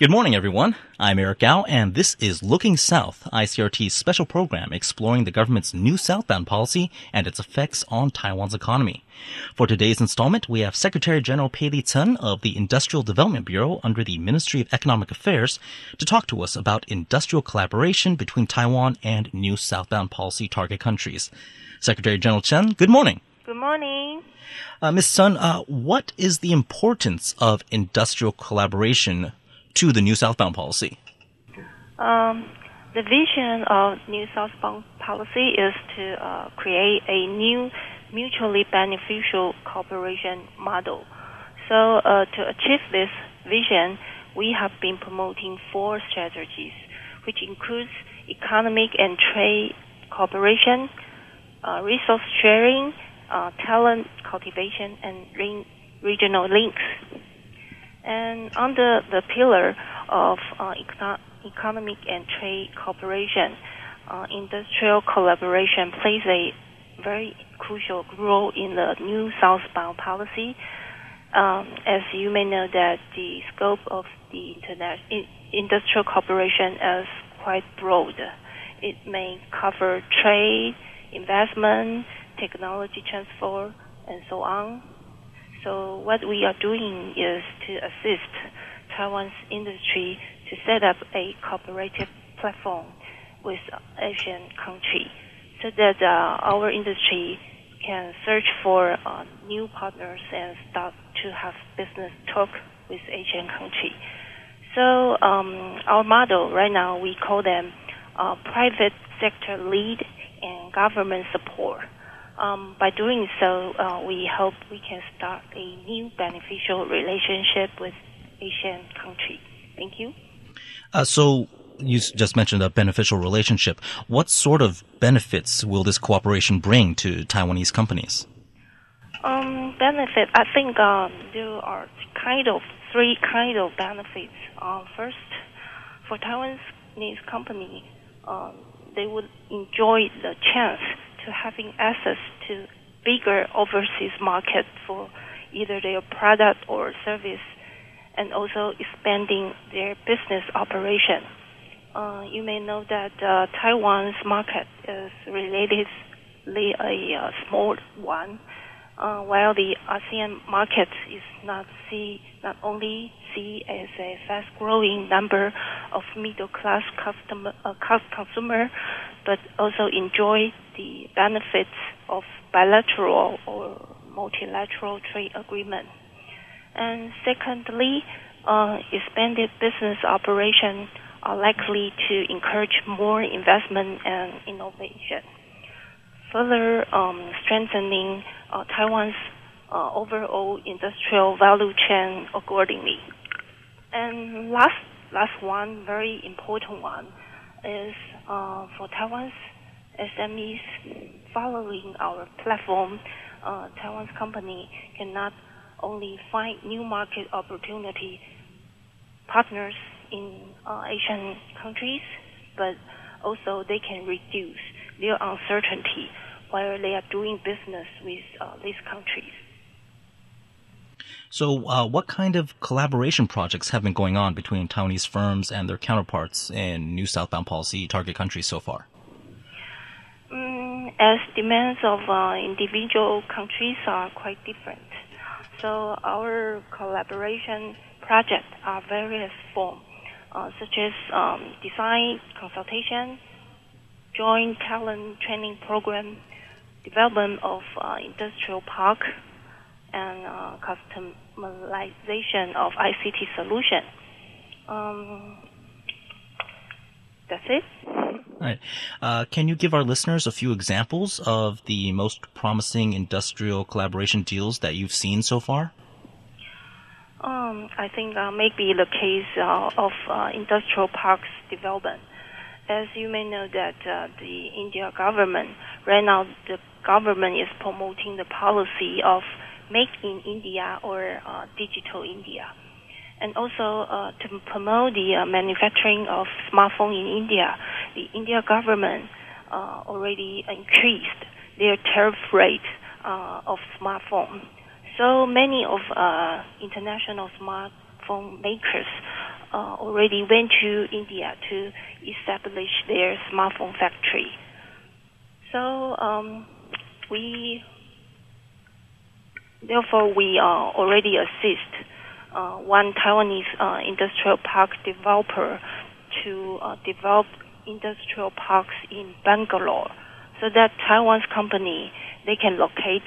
Good morning, everyone. I'm Eric Gao, and this is Looking South, ICRT's special program exploring the government's new southbound policy and its effects on Taiwan's economy. For today's installment, we have Secretary General Pei-Li Tsun of the Industrial Development Bureau under the Ministry of Economic Affairs to talk to us about industrial collaboration between Taiwan and new southbound policy target countries. Secretary General Tsun, good morning. Good morning. Ms. Tsun, what is the importance of industrial collaboration to the new southbound policy? The vision of new southbound policy is to create a new mutually beneficial cooperation model. So to achieve this vision, we have been promoting 4 strategies, which includes economic and trade cooperation, resource sharing, talent cultivation, and regional links. And under the pillar of economic and trade cooperation, industrial collaboration plays a very crucial role in the new southbound policy. As you may know, that the scope of the industrial cooperation is quite broad. It may cover trade, investment, technology transfer, and so on. So what we are doing is to assist Taiwan's industry to set up a cooperative platform with Asian countries so that our industry can search for new partners and start to have business talk with Asian countries. So our model right now, we call them private sector lead and government support. By doing so, we hope we can start a new beneficial relationship with Asian countries. Thank you. So you just mentioned a beneficial relationship. What sort of benefits will this cooperation bring to Taiwanese companies? Benefit, I think there are 3 kind of benefits. First, for Taiwanese company, they would enjoy the chance to having access to bigger overseas market for either their product or service, and also expanding their business operation. You may know that Taiwan's market is relatively a small one, while the ASEAN market is not only see as a fast-growing number of middle-class consumer, but also enjoy the benefits of bilateral or multilateral trade agreement. And secondly, expanded business operations are likely to encourage more investment and innovation, further strengthening Taiwan's overall industrial value chain accordingly. And last one, very important one, is for Taiwan's SMEs following our platform. Taiwan's company can not only find new market opportunity partners in Asian countries, but also they can reduce their uncertainty while they are doing business with these countries. So what kind of collaboration projects have been going on between Taiwanese firms and their counterparts in new southbound policy target countries so far? As demands of individual countries are quite different. So our collaboration projects are various forms, such as design consultation, joint talent training program, development of industrial park, and customization of ICT solution. That's it. All right. Can you give our listeners a few examples of the most promising industrial collaboration deals that you've seen so far? I think maybe the case of industrial parks development. As you may know that the India government, right now the government is promoting the policy of Make in India or Digital India. And also to promote the manufacturing of smartphone in India, the India government already increased their tariff rate of smartphone. So many of international smartphone makers already went to India to establish their smartphone factory. So we already assist one Taiwanese industrial park developer to develop industrial parks in Bangalore, so that Taiwan's company, they can locate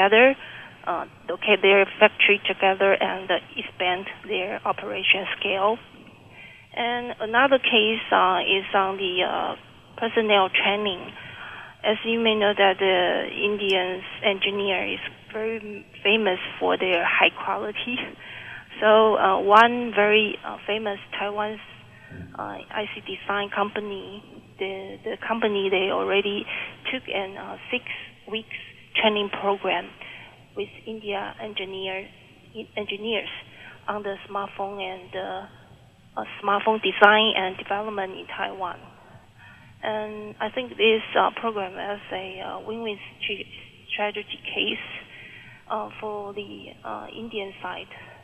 their factory together and expand their operation scale. And another case is on the personnel training. As you may know, that the Indian engineer is very famous for their high quality. So one very famous Taiwan's IC design company, the company, they already took an 6 weeks training program with India engineers on the smartphone and smartphone design and development in Taiwan. And I think this program is a win-win strategy case for the Indian side.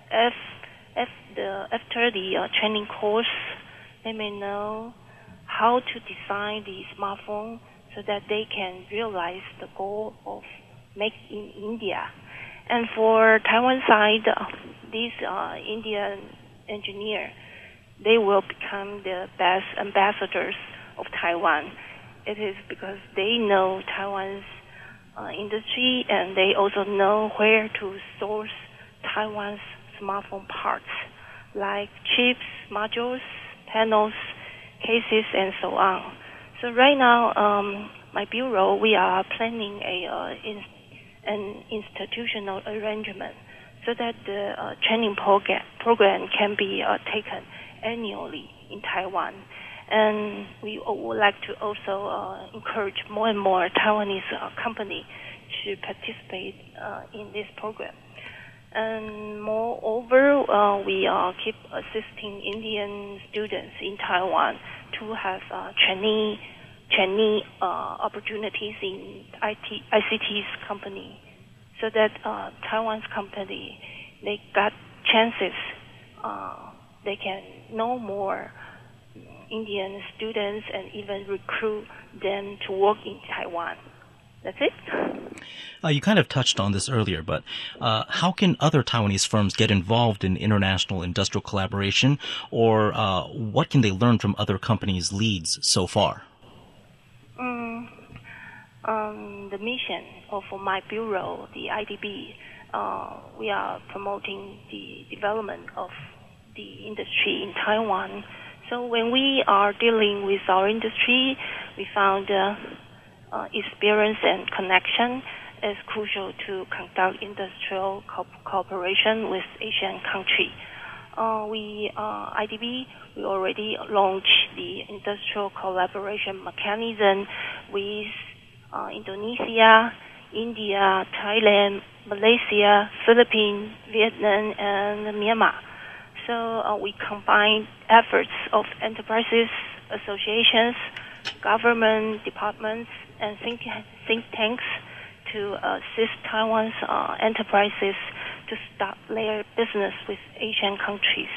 After the training course, they may know how to design the smartphone so that they can realize the goal of make in India. And for Taiwan side, these Indian engineers, they will become the best ambassadors of Taiwan. It is because they know Taiwan's industry, and they also know where to source Taiwan's smartphone parts, like chips, modules, panels, cases, and so on. So right now, my bureau, we are planning an institutional arrangement so that the training program can be taken annually in Taiwan. And we would like to also encourage more and more Taiwanese companies to participate in this program. And moreover, we keep assisting Indian students in Taiwan to have trainee opportunities in ICT's company, so that Taiwan's company, they got chances, they can know more Indian students and even recruit them to work in Taiwan. That's it. You kind of touched on this earlier, but how can other Taiwanese firms get involved in international industrial collaboration, or what can they learn from other companies' leads so far? The mission for my bureau, the IDB, we are promoting the development of the industry in Taiwan. So when we are dealing with our industry, we found experience and connection is crucial to conduct industrial cooperation with Asian countries. IDB, we already launched the industrial collaboration mechanism with Indonesia, India, Thailand, Malaysia, Philippines, Vietnam, and Myanmar. So we combine efforts of enterprises, associations, government departments, and think tanks to assist Taiwan's enterprises to start their business with Asian countries.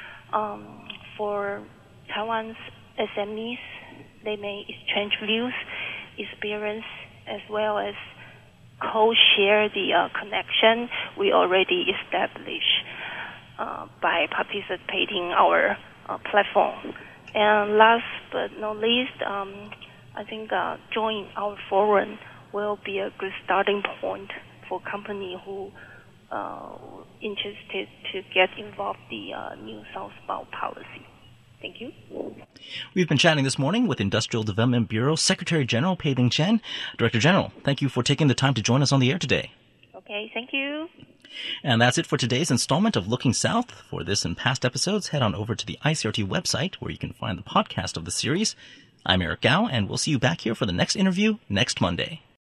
For Taiwan's SMEs, they may exchange views, experience, as well as co-share the connection we already established by participating our platform. And last but not least, I think joining our forum will be a good starting point for companies who interested to get involved in the new southbound policy. Thank you. We've been chatting this morning with Industrial Development Bureau Secretary General Pei-Ling Chen. Director General, thank you for taking the time to join us on the air today. Okay, thank you. And that's it for today's installment of Looking South. For this and past episodes, head on over to the ICRT website where you can find the podcast of the series. I'm Eric Gao, and we'll see you back here for the next interview next Monday.